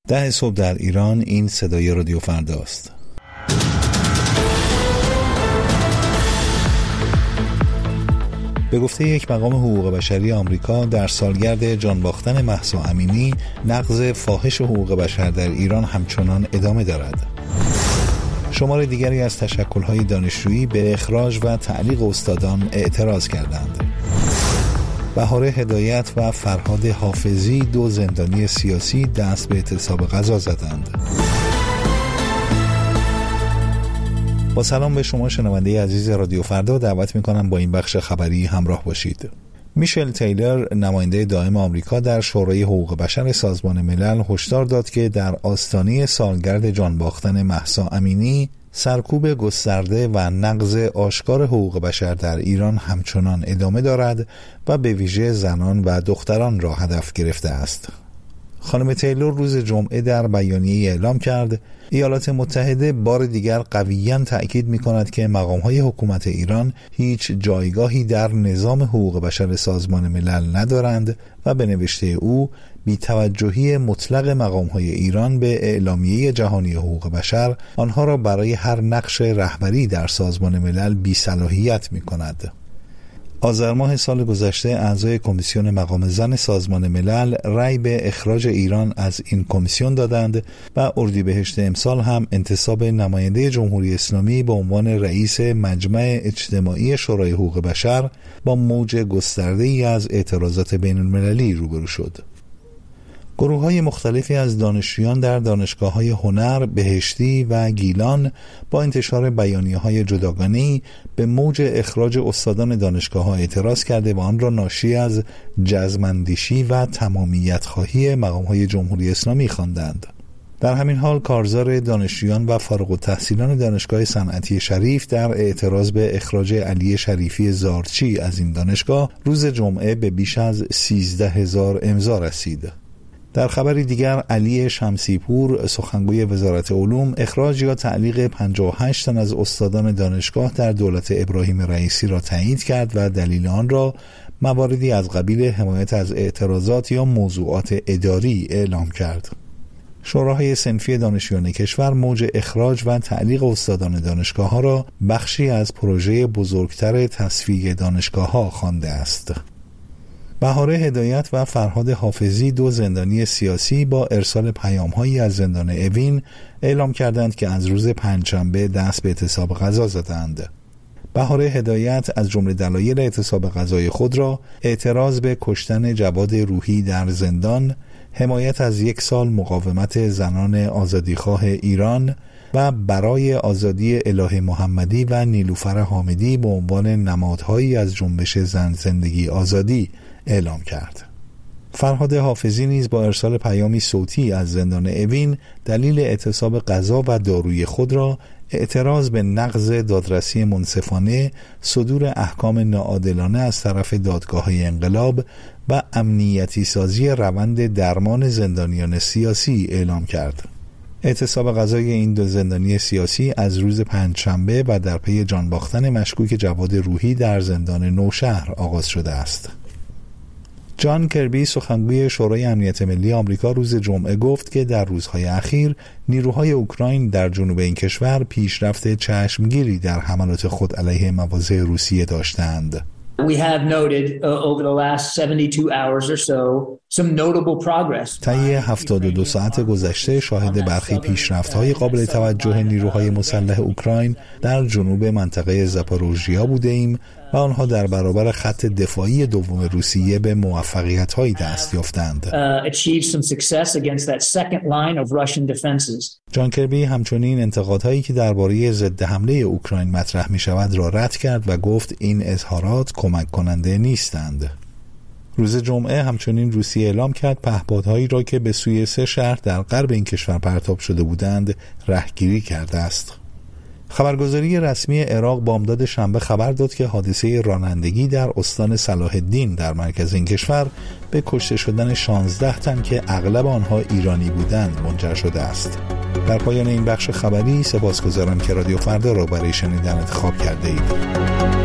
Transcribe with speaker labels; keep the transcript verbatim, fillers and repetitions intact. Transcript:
Speaker 1: ده صبح در ایران. این صدای رادیو فرداست. به گفته یک مقام حقوق بشری آمریکا، در سالگرد جان باختن مهسا امینی، نقض فاحش حقوق بشر در ایران همچنان ادامه دارد. شمار دیگری از تشکل‌های دانشجویی به اخراج و تعلیق استادان اعتراض کردند. بهاره هدایت و فرهاد حافظی، دو زندانی سیاسی، دست به اعتصاب غذا زدند. با سلام به شما شنونده عزیز رادیو فردا، دعوت میکنم با این بخش خبری همراه باشید. میشل تیلر، نماینده دائم آمریکا در شورای حقوق بشر سازمان ملل، هشدار داد که در آستانه سالگرد جان باختن مهسا امینی، سرکوب گسترده و نقض آشکار حقوق بشر در ایران همچنان ادامه دارد و به ویژه زنان و دختران را هدف گرفته است. خانم تیلور روز جمعه در بیانیه اعلام کرد ایالات متحده بار دیگر قویاً تأکید می‌کند که مقام‌های حکومت ایران هیچ جایگاهی در نظام حقوق بشر سازمان ملل ندارند و به نوشته او بی‌توجهی مطلق مقام‌های ایران به اعلامیه جهانی حقوق بشر آنها را برای هر نقش رهبری در سازمان ملل بی‌صلاحیت می‌کند. آذر ماه سال گذشته اعضای کمیسیون مقام زن سازمان ملل رأی به اخراج ایران از این کمیسیون دادند و اردیبهشت امسال هم انتصاب نماینده جمهوری اسلامی به عنوان رئیس مجمع اجتماعی شورای حقوق بشر با موج گسترده‌ای از اعتراضات بین المللی روبرو شد. گروه‌های مختلفی از دانشجویان در دانشگاه‌های هنر، بهشتی و گیلان با انتشار بیانیه‌های جداگانه‌ای به موج اخراج استادان دانشگاه‌ها اعتراض کرده و آن را ناشی از جزم‌اندیشی و تمامیت‌خواهی مقام‌های جمهوری اسلامی خواندند. در همین حال کارزار دانشجویان و فارغ التحصیلان دانشگاه صنعتی شریف در اعتراض به اخراج علی شریفی زارچی از این دانشگاه روز جمعه به بیش از سیزده هزار امضا رسید. در خبری دیگر، علی شمسیپور، سخنگوی وزارت علوم، اخراج یا تعلیق پنجاه و هشت تن از استادان دانشگاه در دولت ابراهیم رئیسی را تایید کرد و دلیل آن را مواردی از قبیل حمایت از اعتراضات یا موضوعات اداری اعلام کرد. شوراهای صنفی دانشجویان کشور موج اخراج و تعلیق استادان دانشگاه‌ها را بخشی از پروژه بزرگتر تصفیه دانشگاه‌ها خوانده است. بهاره هدایت و فرهاد حافظی، دو زندانی سیاسی، با ارسال پیام‌هایی از زندان اوین اعلام کردند که از روز پنجشنبه دست به اعتصاب غذا زدند. بهاره هدایت از جمله دلایل اعتصاب غذای خود را اعتراض به کشتن جواد روحی در زندان، حمایت از یک سال مقاومت زنان آزادیخواه ایران و برای آزادی الهه محمدی و نیلوفر حامدی به عنوان نمادهایی از جنبش زن زندگی آزادی اعلام کرد. فرهاد حافظی نیز با ارسال پیامی صوتی از زندان اوین دلیل اعتصاب غذا و دارویی خود را اعتراض به نقض دادرسی منصفانه، صدور احکام ناعادلانه از طرف دادگاه‌های انقلاب و امنیتی سازی روند درمان زندانیان سیاسی اعلام کرد. اعتصاب غذای این دو زندانی سیاسی از روز پنجشنبه و در پی جان باختن مشکوک جواد روحی در زندان نوشهر آغاز شده است. جان کربی، سخنگوی شورای امنیت ملی آمریکا، روز جمعه گفت که در روزهای اخیر نیروهای اوکراین در جنوب این کشور پیشرفت چشمگیری در حملات خود علیه مواضع روسیه داشتند.
Speaker 2: We have noted uh, over the last seventy-two hours or so some notable progress.
Speaker 1: طی هفتاد و دو ساعت گذشته شاهد برخی پیشرفت‌های قابل توجه نیروهای مسلح اوکراین در جنوب منطقه زاپاروژیا بودیم و آنها در برابر خط دفاعی دوم روسیه به موفقیت‌هایی دست یافتند.
Speaker 2: Uh, achieved some success against that second line of Russian defenses.
Speaker 1: جان کربی همچنین انتقادهایی که درباره ضد حمله اوکراین مطرح می‌شود را رد کرد و گفت این اظهارات کمک کننده نیستند. روز جمعه همچنین روسیه اعلام کرد پهپادهایی را که به سوی سه شهر در غرب این کشور پرتاب شده بودند رهگیری کرده است. خبرگزاری رسمی عراق بامداد شنبه خبر داد که حادثه رانندگی در استان صلاح الدین در مرکز این کشور به کشته شدن شانزده تن که اغلب آنها ایرانی بودند منجر شده است. در پایان این بخش خبری سپاسگزارم که رادیو فردا را برای شنیدن انتخاب کرده اید.